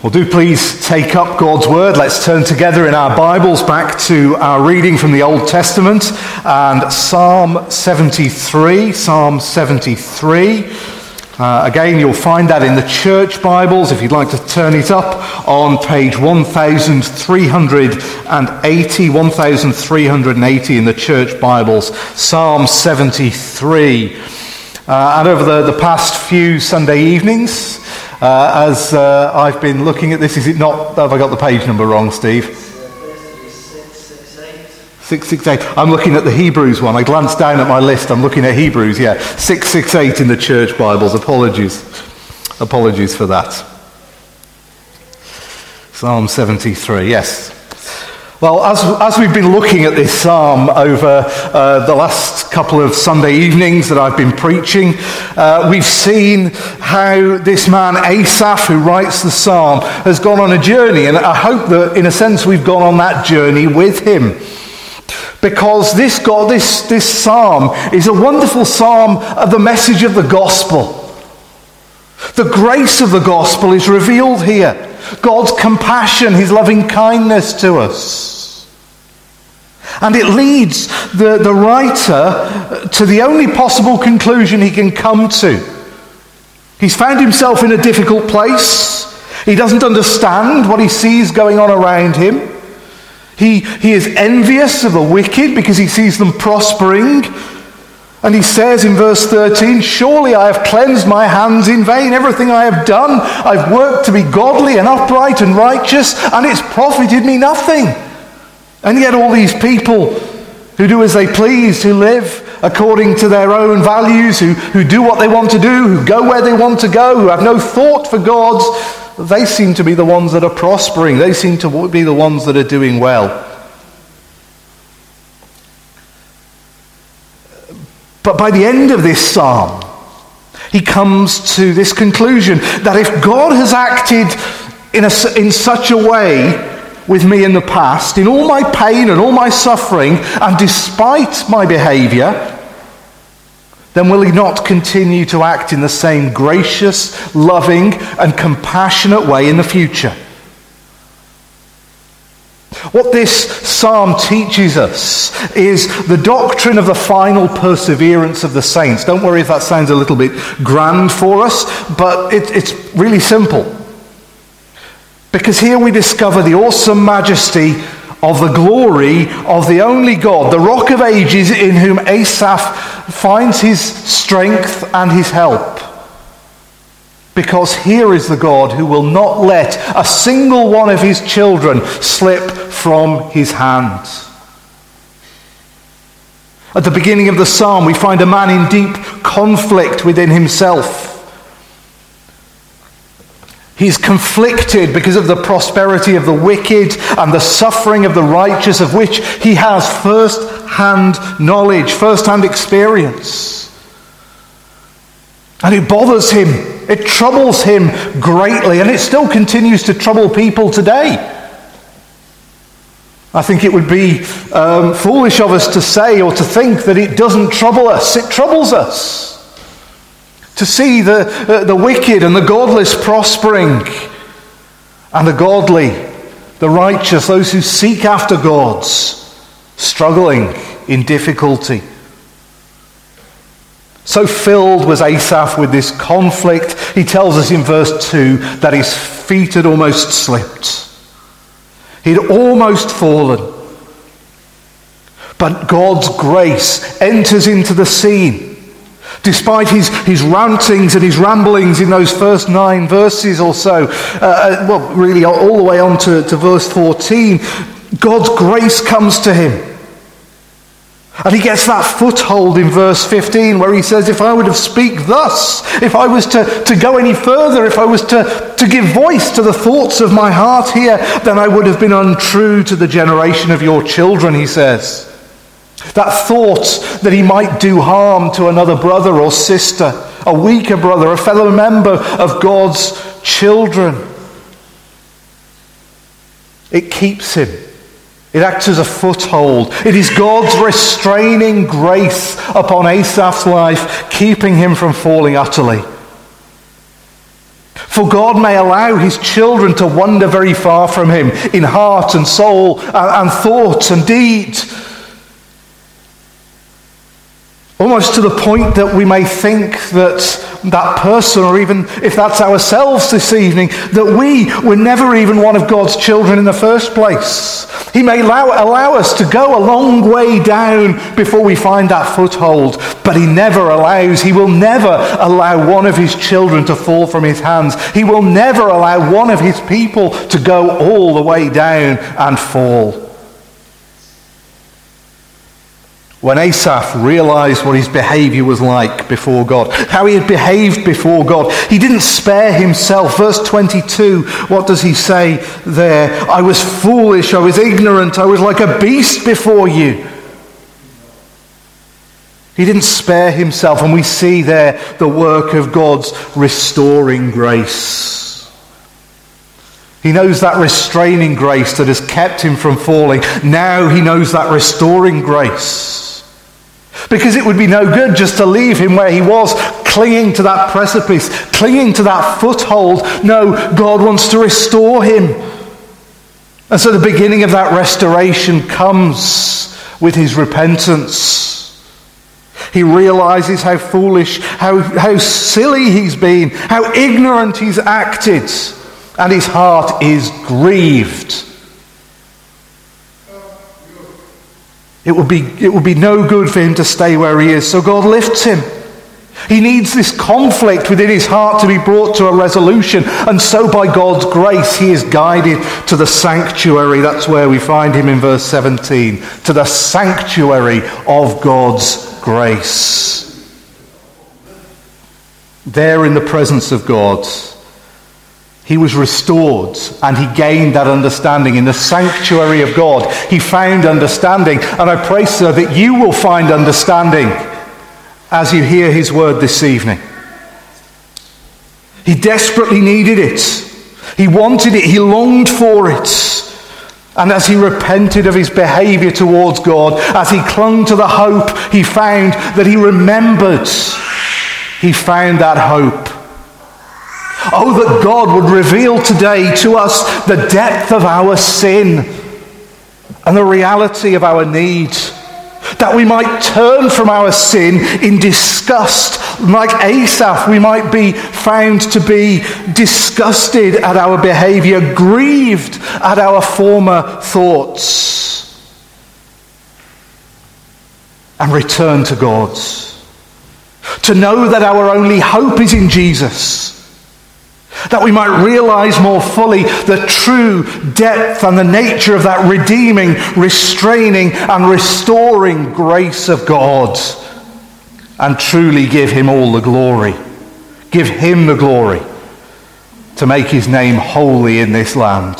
Well, do please take up God's Word. Let's turn together in our Bibles back to our reading from the Old Testament and Psalm 73. Psalm 73. Again, you'll find that in the church Bibles, if you'd like to turn it up, on page 1380 in the church Bibles. Psalm 73. And over the past few Sunday evenings, as I've been looking at this, is it not, have I got the page number wrong, Steve? 668. I'm looking at the Hebrews one. I glanced down at my list. I'm looking at Hebrews, 668 in the church Bibles. Apologies for that. Psalm 73, yes. Well, as we've been looking at this psalm over the last couple of Sunday evenings that I've been preaching, we've seen how this man Asaph, who writes the psalm, has gone on a journey, and I hope that in a sense we've gone on that journey with him. Because this psalm is a wonderful psalm of the message of the gospel. The grace of the gospel is revealed here. God's compassion, his loving kindness to us. And it leads the writer to the only possible conclusion he can come to. He's found himself in a difficult place. He doesn't understand what he sees going on around him. He is envious of the wicked because he sees them prospering. And he says in verse 13, "Surely I have cleansed my hands in vain. Everything I have done, I've worked to be godly and upright and righteous, and it's profited me nothing." And yet all these people who do as they please, who live according to their own values, who do what they want to do, who go where they want to go, who have no thought for God, they seem to be the ones that are prospering. They seem to be the ones that are doing well. But by the end of this psalm, he comes to this conclusion that if God has acted in such a way with me in the past, in all my pain and all my suffering, and despite my behavior, then will he not continue to act in the same gracious, loving, and compassionate way in the future? What this psalm teaches us is the doctrine of the final perseverance of the saints. Don't worry if that sounds a little bit grand for us, but it's really simple. Because here we discover the awesome majesty of the glory of the only God, the Rock of Ages, in whom Asaph finds his strength and his help. Because here is the God who will not let a single one of his children slip from his hand. At the beginning of the psalm, we find a man in deep conflict within himself. He's conflicted because of the prosperity of the wicked and the suffering of the righteous, of which he has first-hand knowledge, first-hand experience. And it bothers him. It troubles him greatly, and it still continues to trouble people today. I think it would be foolish of us to say or to think that it doesn't trouble us. It troubles us. To see the wicked and the godless prospering, and the godly, the righteous, those who seek after God, struggling in difficulty. So filled was Asaph with this conflict, he tells us in verse 2 that his feet had almost slipped. He'd almost fallen. But God's grace enters into the scene. Despite his rantings and his ramblings in those first 9 verses or so, really all the way on to verse 14, God's grace comes to him. And he gets that foothold in verse 15 where he says, if I would have speak thus, if I was to go any further, if I was to give voice to the thoughts of my heart here, then I would have been untrue to the generation of your children, he says. That thought that he might do harm to another brother or sister, a weaker brother, a fellow member of God's children. It keeps him. It acts as a foothold. It is God's restraining grace upon Asaph's life, keeping him from falling utterly. For God may allow his children to wander very far from him in heart and soul and thought and deed. Almost to the point that we may think that person, or even if that's ourselves this evening, that we were never even one of God's children in the first place. He may allow us to go a long way down before we find that foothold, but he will never allow one of his children to fall from his hands. He will never allow one of his people to go all the way down and fall. When Asaph realized what his behavior was like before God, how he had behaved before God, he didn't spare himself. Verse 22, what does he say there? I was foolish, I was ignorant, I was like a beast before you. He didn't spare himself, and we see there the work of God's restoring grace. He knows that restraining grace that has kept him from falling. Now he knows that restoring grace. Because it would be no good just to leave him where he was, clinging to that precipice, clinging to that foothold. No, God wants to restore him. And so the beginning of that restoration comes with his repentance. He realizes how foolish, how silly he's been, how ignorant he's acted, and his heart is grieved. It would be no good for him to stay where he is, so God lifts him. He needs this conflict within his heart to be brought to a resolution, and so by God's grace he is guided to the sanctuary. That's where we find him in verse 17, to the sanctuary of God's grace. There in the presence of God, he was restored and he gained that understanding. In the sanctuary of God, he found understanding. And I pray, sir, that you will find understanding as you hear his word this evening. He desperately needed it. He wanted it. He longed for it. And as he repented of his behavior towards God, as he clung to the hope, he found that he remembered. He found that hope. Oh, that God would reveal today to us the depth of our sin and the reality of our need, that we might turn from our sin in disgust. Like Asaph, we might be found to be disgusted at our behavior, grieved at our former thoughts, and return to God. To know that our only hope is in Jesus. That we might realize more fully the true depth and the nature of that redeeming, restraining and restoring grace of God, and truly give him all the glory. Give him the glory to make his name holy in this land.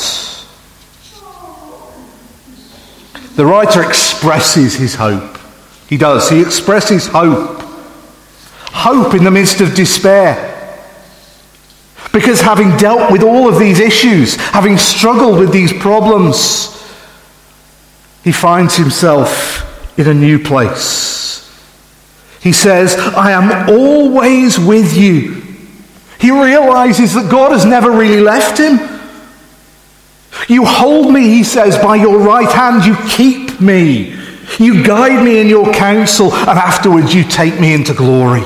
The writer expresses his hope. He does. He expresses hope. Hope in the midst of despair. Because having dealt with all of these issues, having struggled with these problems, he finds himself in a new place. He says, I am always with you. He realizes that God has never really left him. You hold me, he says, by your right hand. You keep me. You guide me in your counsel, and afterwards you take me into glory.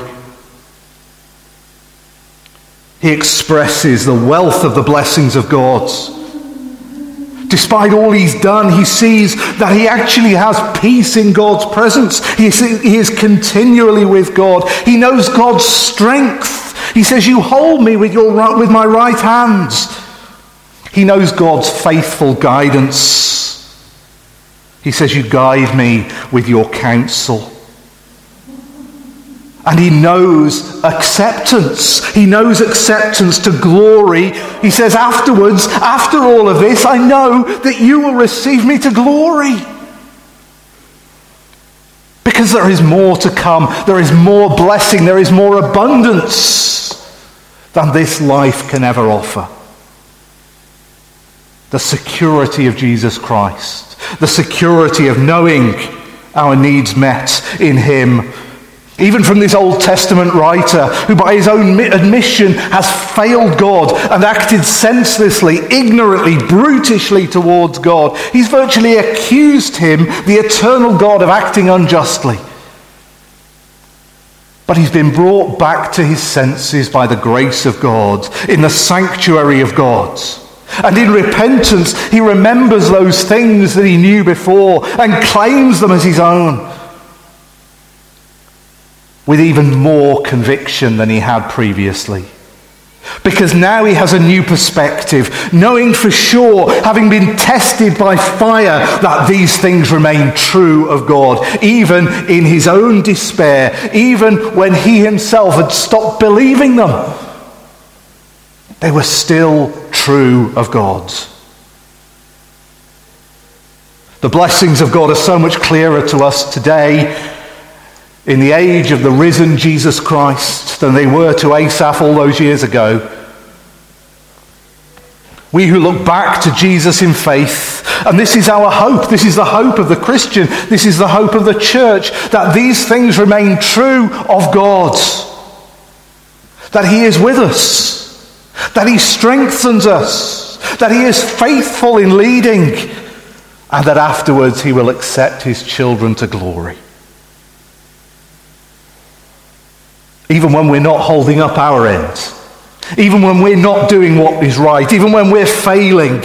He expresses the wealth of the blessings of God. Despite all he's done, he sees that he actually has peace in God's presence. He is continually with God. He knows God's strength. He says, you hold me with my right hand. He knows God's faithful guidance. He says, you guide me with your counsel. And he knows acceptance. He knows acceptance to glory. He says afterwards, after all of this, I know that you will receive me to glory. Because there is more to come. There is more blessing. There is more abundance than this life can ever offer. The security of Jesus Christ. The security of knowing our needs met in him. Even from this Old Testament writer, who by his own admission has failed God and acted senselessly, ignorantly, brutishly towards God. He's virtually accused him, the eternal God, of acting unjustly. But he's been brought back to his senses by the grace of God, in the sanctuary of God. And in repentance, he remembers those things that he knew before and claims them as his own, with even more conviction than he had previously. Because now he has a new perspective, knowing for sure, having been tested by fire, that these things remain true of God, even in his own despair, even when he himself had stopped believing them. They were still true of God. The blessings of God are so much clearer to us today, in the age of the risen Jesus Christ, than they were to Asaph all those years ago. We who look back to Jesus in faith, and this is our hope, this is the hope of the Christian, this is the hope of the church, that these things remain true of God, that he is with us, that he strengthens us, that he is faithful in leading, and that afterwards he will accept his children to glory. Even when we're not holding up our end, even when we're not doing what is right, even when we're failing,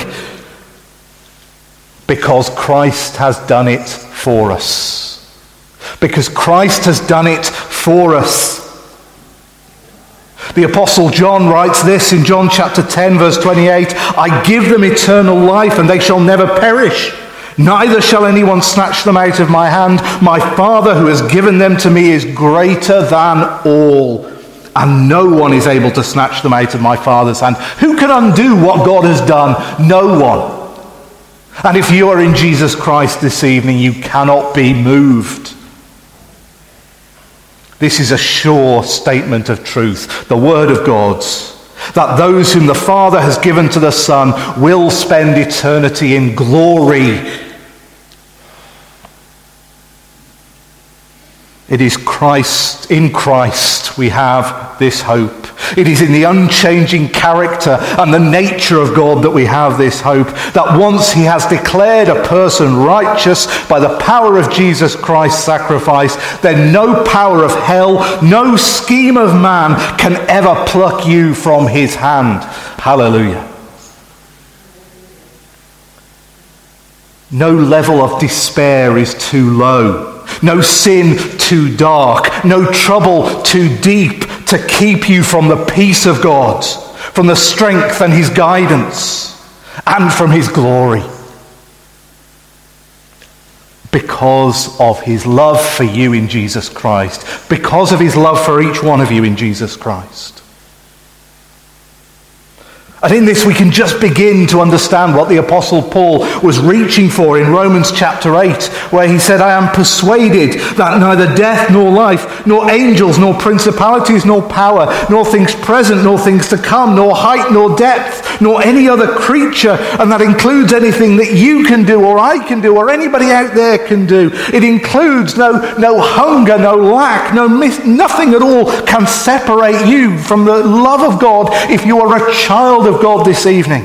because Christ has done it for us. Because Christ has done it for us. The Apostle John writes this in John chapter 10, verse 28, I give them eternal life, and they shall never perish. Neither shall anyone snatch them out of my hand. My Father who has given them to me is greater than all, and no one is able to snatch them out of my Father's hand. Who can undo what God has done? No one. And if you are in Jesus Christ this evening, you cannot be moved. This is a sure statement of truth, the Word of God, that those whom the Father has given to the Son will spend eternity in glory. It is Christ, in Christ we have this hope. It is in the unchanging character and the nature of God that we have this hope, that once he has declared a person righteous by the power of Jesus Christ's sacrifice, then no power of hell, no scheme of man can ever pluck you from his hand. Hallelujah. No level of despair is too low. No sin too dark, no trouble too deep to keep you from the peace of God, from the strength and his guidance, and from his glory. Because of his love for you in Jesus Christ, because of his love for each one of you in Jesus Christ. And in this we can just begin to understand what the Apostle Paul was reaching for in Romans chapter 8, where he said, I am persuaded that neither death nor life, nor angels, nor principalities, nor power, nor things present, nor things to come, nor height, nor depth, nor any other creature, and that includes anything that you can do, or I can do, or anybody out there can do. It includes no hunger, no lack, nothing at all can separate you from the love of God if you are a child of God this evening.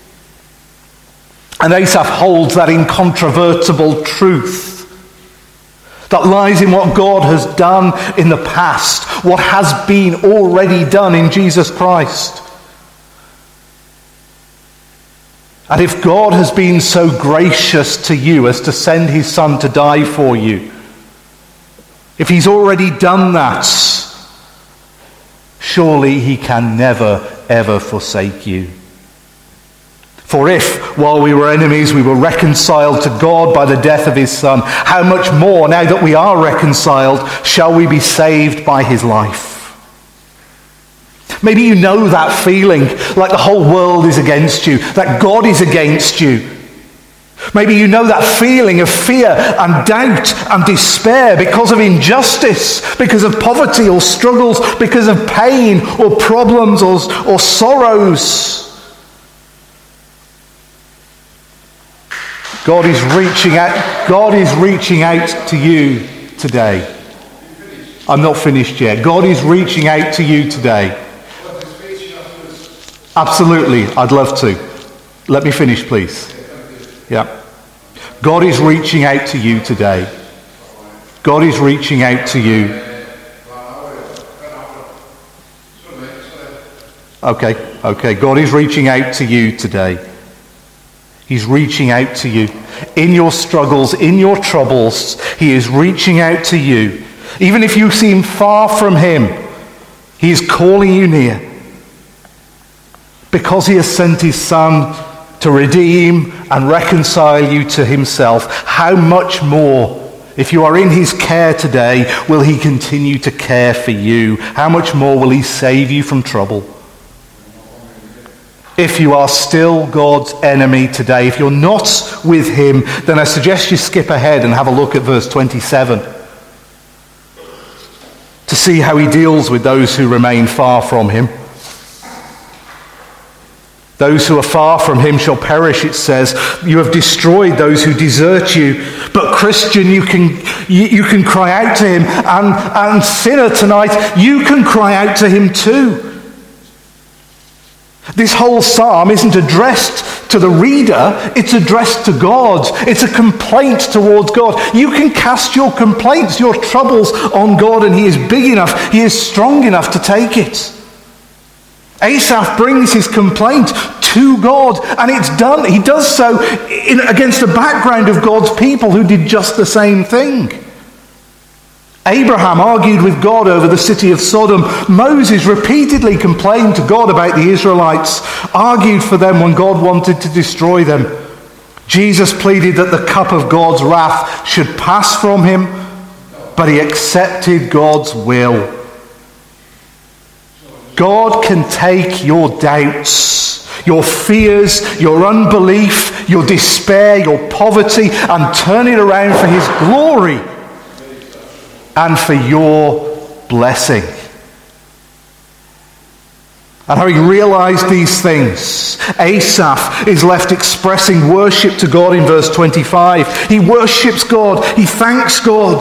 And Asaph holds that incontrovertible truth that lies in what God has done in the past, what has been already done in Jesus Christ. And if God has been so gracious to you as to send his Son to die for you, if he's already done that, surely he can never ever forsake you. For if, while we were enemies, we were reconciled to God by the death of his Son, how much more, now that we are reconciled, shall we be saved by his life? Maybe you know that feeling, like the whole world is against you, that God is against you. Maybe you know that feeling of fear and doubt and despair because of injustice, because of poverty or struggles, because of pain or problems or sorrows. God is reaching out to you today. I'm not finished yet. God is reaching out to you today. Absolutely, I'd love to. Let me finish, please. Yeah. God is reaching out to you today. God is reaching out to you. Okay. God is reaching out to you today. He's reaching out to you. In your struggles, in your troubles, he is reaching out to you. Even if you seem far from him, he is calling you near. Because he has sent his Son to redeem and reconcile you to himself, how much more, if you are in his care today, will he continue to care for you? How much more will he save you from trouble? If you are still God's enemy today, if you're not with him, then I suggest you skip ahead and have a look at verse 27 to see how he deals with those who remain far from him. Those who are far from him shall perish, it says. You have destroyed those who desert you. But Christian, you can cry out to him. And sinner tonight, you can cry out to him too. This whole psalm isn't addressed to the reader, it's addressed to God. It's a complaint towards God. You can cast your complaints, your troubles on God, and he is big enough, he is strong enough to take it. Asaph brings his complaint to God, and it's done. He does so against the background of God's people who did just the same thing. Abraham argued with God over the city of Sodom. Moses repeatedly complained to God about the Israelites, argued for them when God wanted to destroy them. Jesus pleaded that the cup of God's wrath should pass from him, but he accepted God's will. God can take your doubts, your fears, your unbelief, your despair, your poverty, and turn it around for his glory and for your blessing. And having realized these things, Asaph is left expressing worship to God in verse 25. He worships God. He thanks God.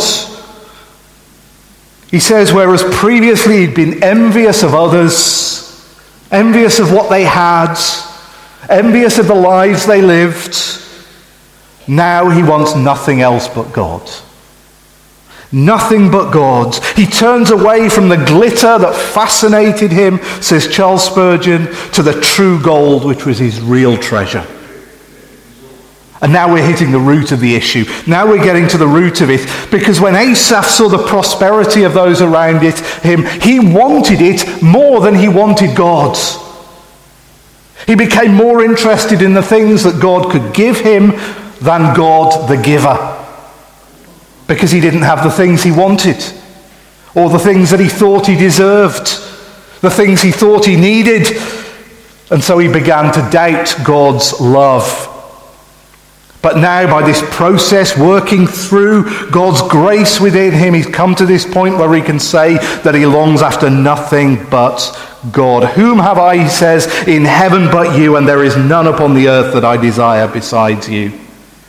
He says, whereas previously he'd been envious of others, envious of what they had, envious of the lives they lived, now he wants nothing else but God. Nothing but God. He turns away from the glitter that fascinated him, says Charles Spurgeon, to the true gold, which was his real treasure. And now we're hitting the root of the issue. Now we're getting to the root of it. Because when Asaph saw the prosperity of those around him, he wanted it more than he wanted God. He became more interested in the things that God could give him than God the giver. Because he didn't have the things he wanted, or the things that he thought he deserved, the things he thought he needed. And so he began to doubt God's love. But now, by this process, working through God's grace within him, he's come to this point where he can say that he longs after nothing but God. Whom have I, he says, in heaven but you, and there is none upon the earth that I desire besides you.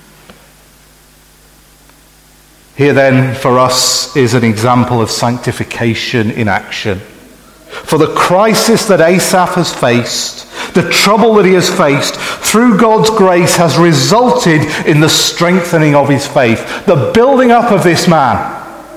Here then, for us, is an example of sanctification in action. For the crisis that Asaph has faced, the trouble that he has faced, through God's grace has resulted in the strengthening of his faith, the building up of this man.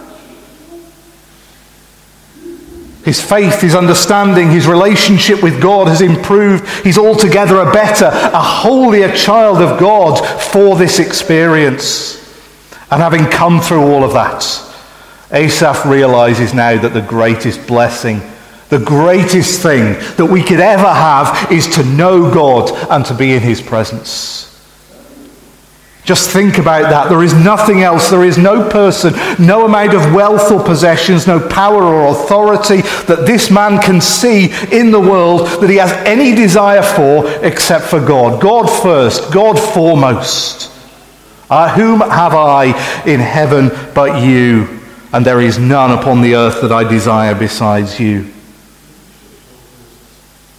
His faith, his understanding, his relationship with God has improved. He's altogether a better, a holier child of God for this experience. And having come through all of that, Asaph realizes now that the greatest blessing, the greatest thing that we could ever have is to know God and to be in his presence. Just think about that. There is nothing else. There is no person, no amount of wealth or possessions, no power or authority that this man can see in the world that he has any desire for except for God. God first, God foremost. Whom have I in heaven but you? And there is none upon the earth that I desire besides you.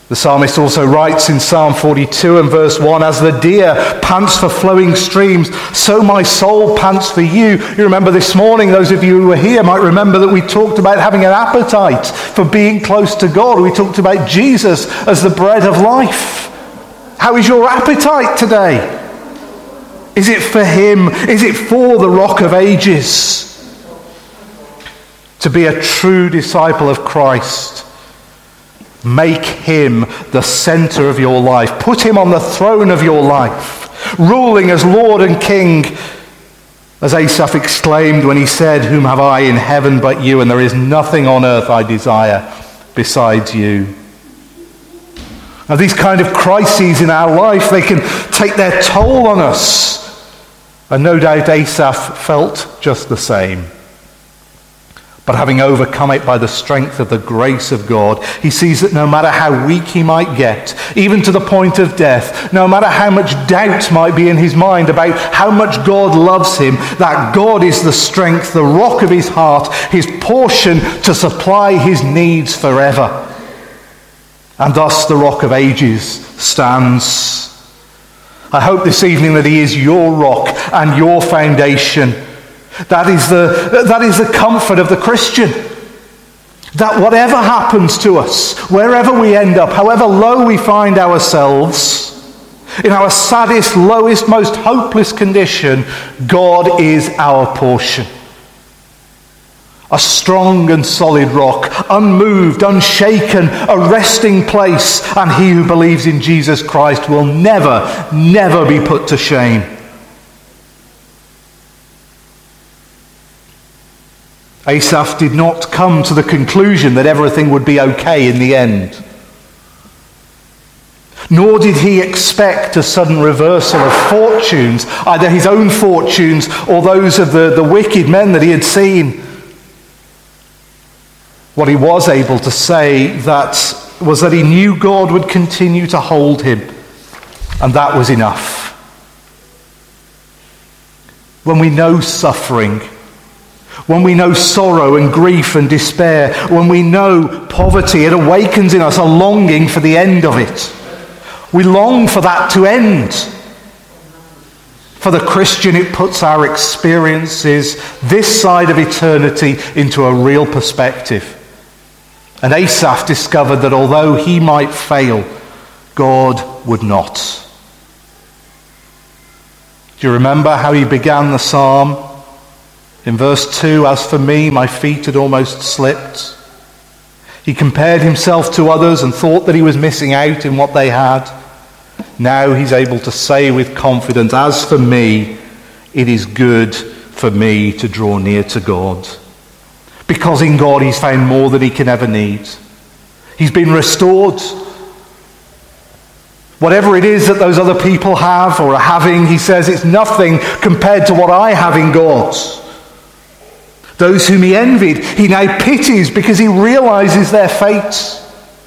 The psalmist also writes in Psalm 42 and verse 1, "As the deer pants for flowing streams, so my soul pants for you." You remember this morning, those of you who were here might remember that we talked about having an appetite for being close to God. We talked about Jesus as the bread of life. How is your appetite today? Is it for him? Is it for the Rock of Ages? To be a true disciple of Christ, make him the center of your life. Put him on the throne of your life, ruling as Lord and King. As Asaph exclaimed when he said, "Whom have I in heaven but you, and there is nothing on earth I desire besides you." Now, these kind of crises in our life, they can take their toll on us. And no doubt Asaph felt just the same. But having overcome it by the strength of the grace of God, he sees that no matter how weak he might get, even to the point of death, no matter how much doubt might be in his mind about how much God loves him, that God is the strength, the rock of his heart, his portion to supply his needs forever. And thus the Rock of Ages stands. I hope this evening that he is your rock and your foundation. That is the comfort of the Christian. That whatever happens to us, wherever we end up, however low we find ourselves, in our saddest, lowest, most hopeless condition, God is our portion. A strong and solid rock, unmoved, unshaken, a resting place, and he who believes in Jesus Christ will never, never be put to shame. Asaph did not come to the conclusion that everything would be okay in the end. Nor did he expect a sudden reversal of fortunes, either his own fortunes or those of the wicked men that he had seen. What he was able to say was that he knew God would continue to hold him, and that was enough. When we know suffering, when we know sorrow and grief and despair, when we know poverty, it awakens in us a longing for the end of it. We long for that to end. For the Christian, it puts our experiences this side of eternity into a real perspective. And Asaph discovered that although he might fail, God would not. Do you remember how he began the psalm? In verse 2, "As for me, my feet had almost slipped." He compared himself to others and thought that he was missing out in what they had. Now he's able to say with confidence, "As for me, it is good for me to draw near to God." Because in God he's found more than he can ever need. He's been restored. Whatever it is that those other people have or are having, he says it's nothing compared to what I have in God. Those whom he envied, he now pities because he realizes their fate.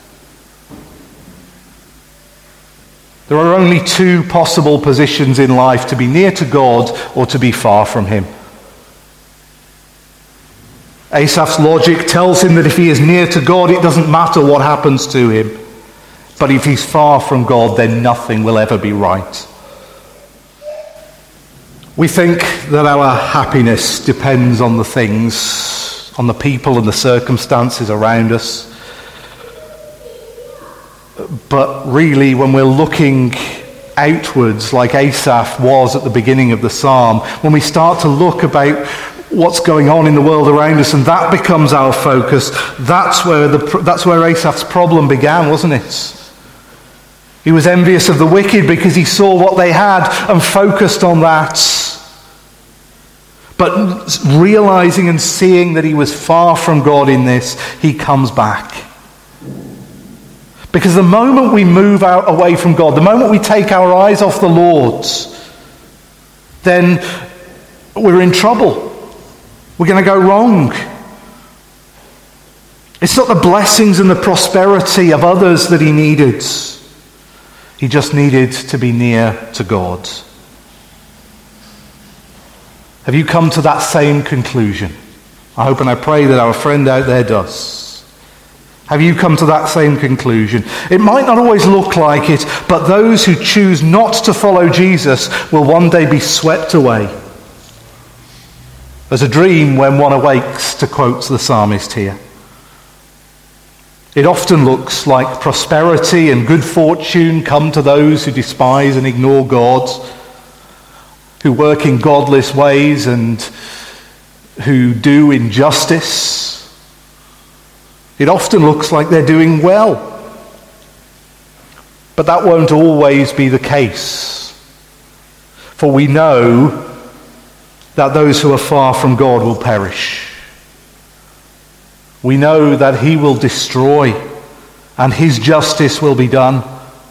There are only two possible positions in life: to be near to God or to be far from him. Asaph's logic tells him that if he is near to God, it doesn't matter what happens to him. But if he's far from God, then nothing will ever be right. We think that our happiness depends on the things, on the people and the circumstances around us. But really, when we're looking outwards, like Asaph was at the beginning of the psalm, when we start to look about what's going on in the world around us, and that becomes our focus, that's where Asaph's problem began, wasn't it? He was envious of the wicked because he saw what they had and focused on that. But realizing and seeing that he was far from God in this, he comes back. Because the moment we move away from God, the moment we take our eyes off the Lord, then we're in trouble. We're going to go wrong. It's not the blessings and the prosperity of others that he needed. He just needed to be near to God. Have you come to that same conclusion? I hope and I pray that our friend out there does. Have you come to that same conclusion? It might not always look like it, but those who choose not to follow Jesus will one day be swept away. There's a dream when one awakes, to quote the psalmist here. It often looks like prosperity and good fortune come to those who despise and ignore God, who work in godless ways and who do injustice. It often looks like they're doing well. But that won't always be the case. For we know that those who are far from God will perish. We know that he will destroy and his justice will be done.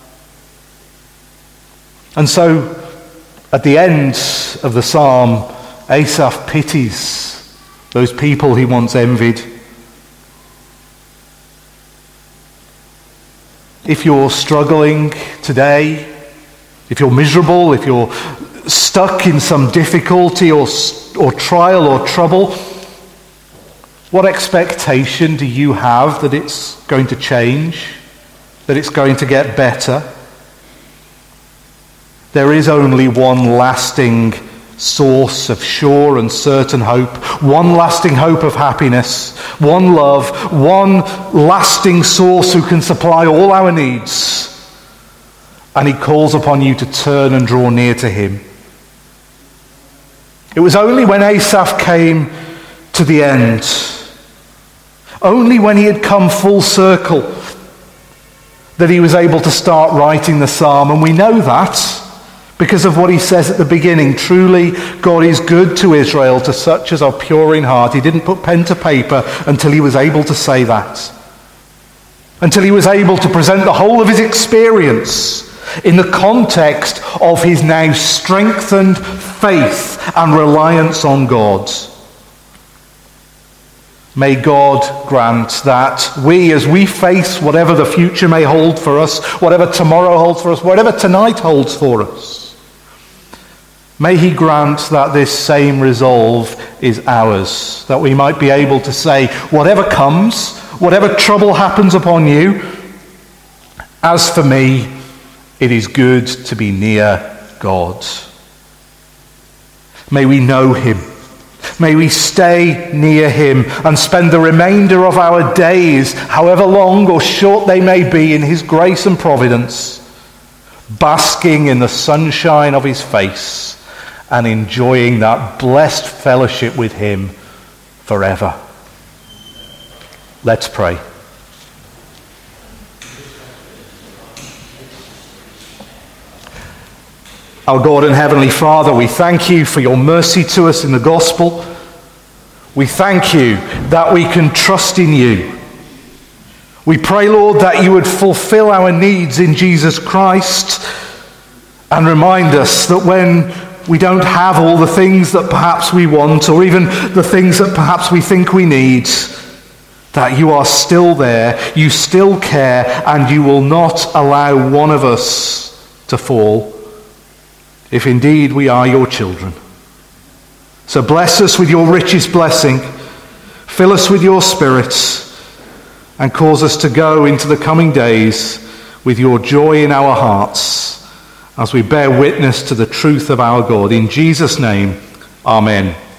And so, at the end of the psalm, Asaph pities those people he once envied. If you're struggling today, if you're miserable, if you're stuck in some difficulty or trial or trouble, what expectation do you have that it's going to change, that it's going to get better? There is only one lasting source of sure and certain hope, one lasting hope of happiness, one love, one lasting source who can supply all our needs. And he calls upon you to turn and draw near to him. It was only when Asaph came to the end, only when he had come full circle, that he was able to start writing the psalm. And we know that because of what he says at the beginning. Truly, God is good to Israel, to such as are pure in heart. He didn't put pen to paper until he was able to say that. Until he was able to present the whole of his experience in the context of his now strengthened faith and reliance on God. May God grant that we, as we face whatever the future may hold for us, whatever tomorrow holds for us, whatever tonight holds for us, may he grant that this same resolve is ours, that we might be able to say, whatever comes, whatever trouble happens upon you, as for me, it is good to be near God. May we know him. May we stay near him and spend the remainder of our days, however long or short they may be, in his grace and providence, basking in the sunshine of his face and enjoying that blessed fellowship with him forever. Let's pray. Our God and Heavenly Father, we thank you for your mercy to us in the gospel. We thank you that we can trust in you. We pray, Lord, that you would fulfill our needs in Jesus Christ and remind us that when we don't have all the things that perhaps we want, or even the things that perhaps we think we need, that you are still there, you still care, and you will not allow one of us to fall, if indeed we are your children. So bless us with your richest blessing, fill us with your Spirit, and cause us to go into the coming days with your joy in our hearts as we bear witness to the truth of our God. In Jesus' name, amen.